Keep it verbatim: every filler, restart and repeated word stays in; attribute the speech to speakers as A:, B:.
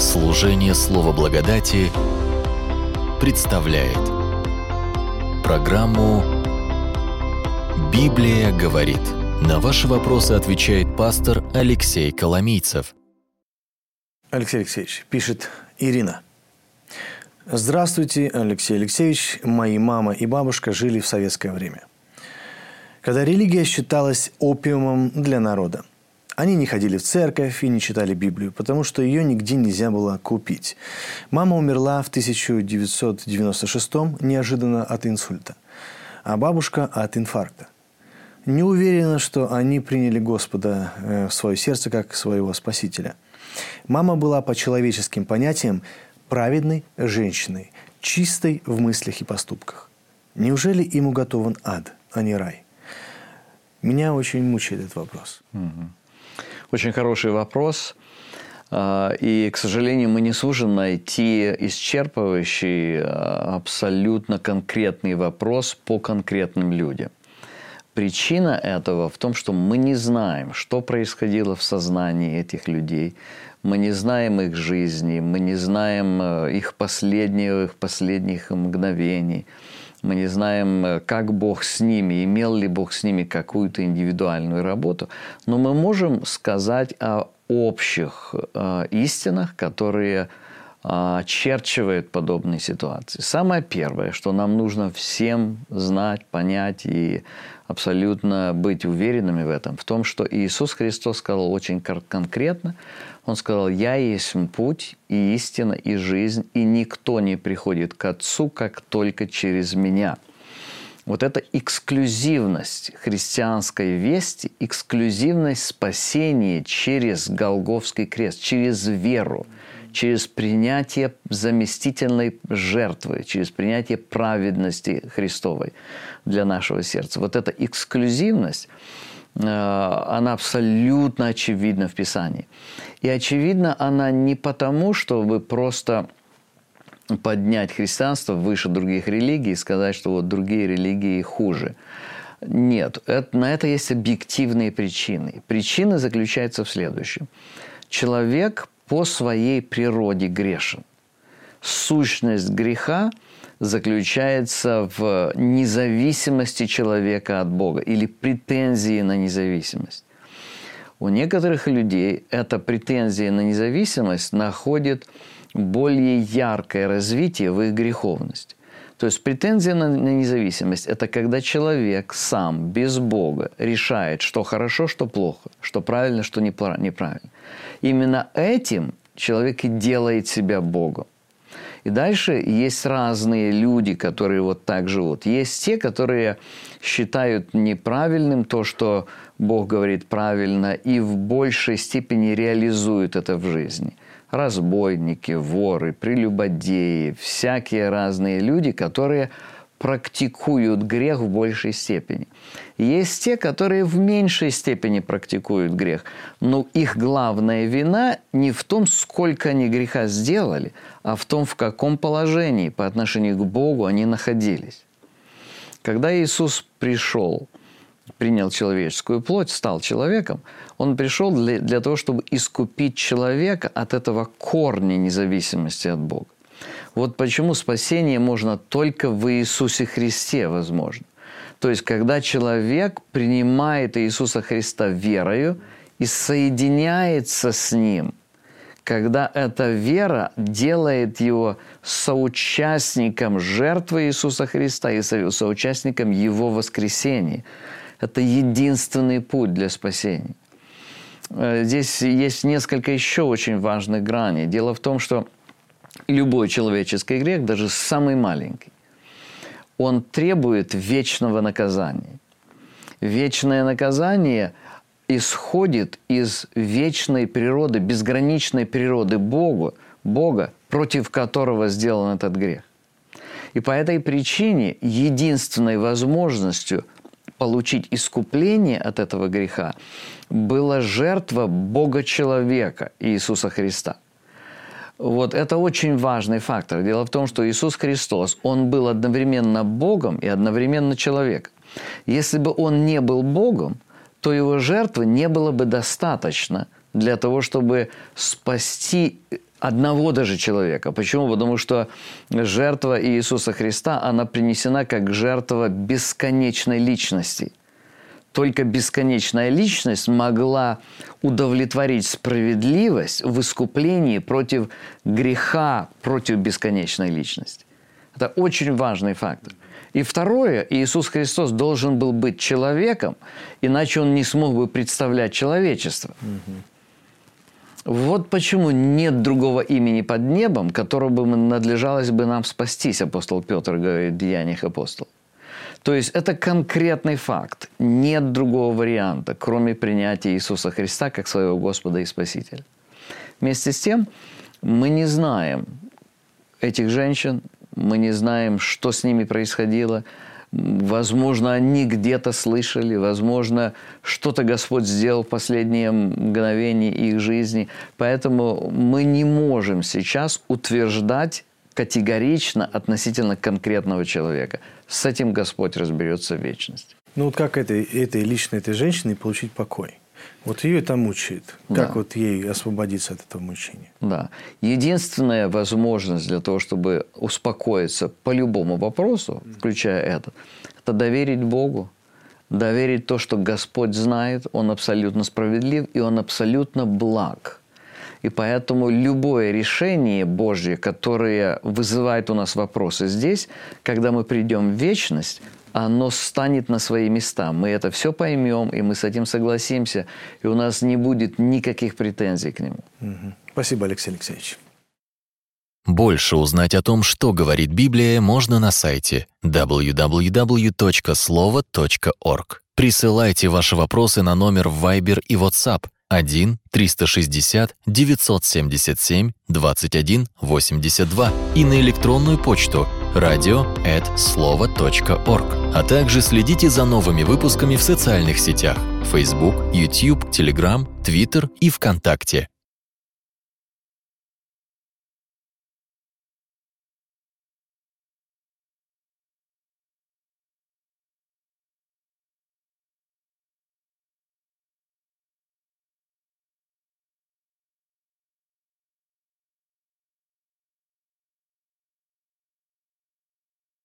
A: Служение Слова Благодати представляет программу «Библия говорит». На ваши вопросы отвечает пастор Алексей Коломийцев.
B: Алексей Алексеевич, пишет Ирина. Здравствуйте, Алексей Алексеевич. Мои мама и бабушка жили в советское время, когда религия считалась опиумом для народа. Они не ходили в церковь и не читали Библию, потому что ее нигде нельзя было купить. Мама умерла в тысяча девятьсот девяносто шестом неожиданно от инсульта, а бабушка от инфаркта. Не уверена, что они приняли Господа в свое сердце как своего Спасителя. Мама была по человеческим понятиям праведной женщиной, чистой в мыслях и поступках. Неужели им уготован ад, а не рай? Меня очень мучает этот вопрос.
C: Очень хороший вопрос. И, к сожалению, мы не сможем найти исчерпывающий, абсолютно конкретный вопрос по конкретным людям. Причина этого в том, что мы не знаем, что происходило в сознании этих людей. Мы не знаем их жизни, мы не знаем их последних, их последних мгновений. Мы не знаем, как Бог с ними, имел ли Бог с ними какую-то индивидуальную работу. Но мы можем сказать о общих э, истинах, которые э, очерчивают подобные ситуации. Самое первое, что нам нужно всем знать, понять и абсолютно быть уверенными в этом, в том, что Иисус Христос сказал очень конкретно. Он сказал: «Я есть путь и истина и жизнь, и никто не приходит к Отцу, как только через Меня». Вот эта эксклюзивность христианской вести, эксклюзивность спасения через Голгофский крест, через веру, через принятие заместительной жертвы, через принятие праведности Христовой для нашего сердца. Вот эта эксклюзивность, она абсолютно очевидна в Писании. И очевидно она не потому, чтобы просто поднять христианство выше других религий и сказать, что вот другие религии хуже. Нет, это, на это есть объективные причины. Причина заключается в следующем. Человек по своей природе грешен. Сущность греха заключается в независимости человека от Бога или претензии на независимость. У некоторых людей эта претензия на независимость находит более яркое развитие в их греховности. То есть претензия на независимость – это когда человек сам, без Бога, решает, что хорошо, что плохо, что правильно, что неправильно. Именно этим человек и делает себя Богом. И дальше есть разные люди, которые вот так живут. Есть те, которые считают неправильным то, что Бог говорит правильно, и в большей степени реализуют это в жизни. Разбойники, воры, прелюбодеи, всякие разные люди, которые практикуют грех в большей степени. Есть те, которые в меньшей степени практикуют грех, но их главная вина не в том, сколько они греха сделали, а в том, в каком положении по отношению к Богу они находились. Когда Иисус пришел, принял человеческую плоть, стал человеком, Он пришел для, для того, чтобы искупить человека от этого корня независимости от Бога. Вот почему спасение можно только в Иисусе Христе возможно. То есть, когда человек принимает Иисуса Христа верою и соединяется с Ним, когда эта вера делает его соучастником жертвы Иисуса Христа и соучастником Его воскресения. Это единственный путь для спасения. Здесь есть несколько еще очень важных граней. Дело в том, что любой человеческий грех, даже самый маленький, он требует вечного наказания. Вечное наказание исходит из вечной природы, безграничной природы Бога, Бога, против которого сделан этот грех. И по этой причине единственной возможностью получить искупление от этого греха была жертва Бога-человека Иисуса Христа. Вот это очень важный фактор. Дело в том, что Иисус Христос, Он был одновременно Богом и одновременно человеком. Если бы Он не был Богом, то Его жертвы не было бы достаточно для того, чтобы спасти одного даже человека. Почему? Потому что жертва Иисуса Христа, она принесена как жертва бесконечной личности. Только бесконечная личность могла удовлетворить справедливость в искуплении против греха, против бесконечной личности. Это очень важный фактор. И второе, Иисус Христос должен был быть человеком, иначе Он не смог бы представлять человечество. Угу. Вот почему нет другого имени под небом, которого бы надлежалось бы нам спастись, апостол Петр говорит в Деяниях апостолов. То есть это конкретный факт. Нет другого варианта, кроме принятия Иисуса Христа как своего Господа и Спасителя. Вместе с тем, мы не знаем этих женщин, мы не знаем, что с ними происходило. Возможно, они где-то слышали, возможно, что-то Господь сделал в последние мгновения их жизни. Поэтому мы не можем сейчас утверждать категорично относительно конкретного человека. С этим Господь разберется в вечности.
B: Ну вот как этой, этой лично этой женщине получить покой? Вот ее это мучает. Как да. вот ей освободиться от этого мучения?
C: Да. Единственная возможность для того, чтобы успокоиться по любому вопросу, включая этот, это доверить Богу. Доверить то, что Господь знает, Он абсолютно справедлив и Он абсолютно благ. И поэтому любое решение Божье, которое вызывает у нас вопросы здесь, когда мы придем в вечность, оно станет на свои места. Мы это все поймем, и мы с этим согласимся, и у нас не будет никаких претензий к нему.
B: Угу. Спасибо, Алексей Алексеевич.
A: Больше узнать о том, что говорит Библия, можно на сайте дабл ю дабл ю дабл ю точка слово точка орг. Присылайте ваши вопросы на номер в Viber и WhatsApp один триста шестьдесят девятьсот семьдесят семь двадцать один восемьдесят два и на электронную почту радио эт слово точка орг. А также следите за новыми выпусками в социальных сетях Facebook, YouTube, Telegram, Twitter и ВКонтакте.